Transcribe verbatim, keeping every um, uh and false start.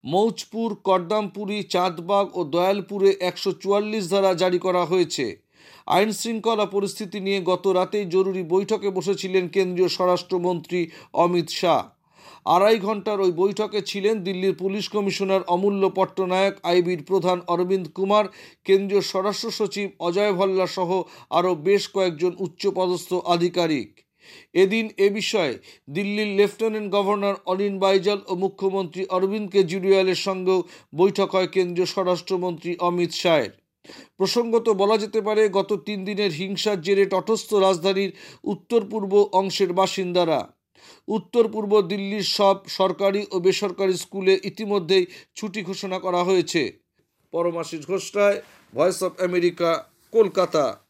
মৌজপুর, কর্দামপুরী, চাঁদবাগ ও দয়ালপুরে একশো চুয়াল্লিশ ধারা জারি করা হয়েছে। আইন শৃঙ্খলা পরিস্থিতি নিয়ে গত রাতেই জরুরি বৈঠকে বসেছিলেন কেন্দ্রীয় স্বরাষ্ট্রমন্ত্রী অমিত শাহ। আড়াই ঘন্টার ওই বৈঠকে ছিলেন দিল্লির পুলিশ কমিশনার অমূল্য পট্টনায়ক, আইবির প্রধান অরবিন্দ কুমার, কেন্দ্রীয় স্বরাষ্ট্র সচিব অজয় ভাল্লা সহ আরও বেশ কয়েকজন উচ্চপদস্থ আধিকারিক। এদিন এ বিষয়ে দিল্লির লেফটেন্যান্ট গভর্নর অনিল বাইজল ও মুখ্যমন্ত্রী অরবিন্দ কেজরিওয়ালের সঙ্গেও বৈঠক হয় কেন্দ্রীয় স্বরাষ্ট্রমন্ত্রী অমিত শাহের। প্রসঙ্গত বলা যেতে পারে, গত তিন দিনের হিংসার জেরে তটস্থ রাজধানীর উত্তর পূর্ব অংশের বাসিন্দারা। উত্তর পূর্ব দিল্লির সব সরকারি ও বেসরকারি স্কুলে ইতিমধ্যেই ছুটি ঘোষণা করা হয়েছে। Paramashis Ghosh Roy, voice of America, Kolkata.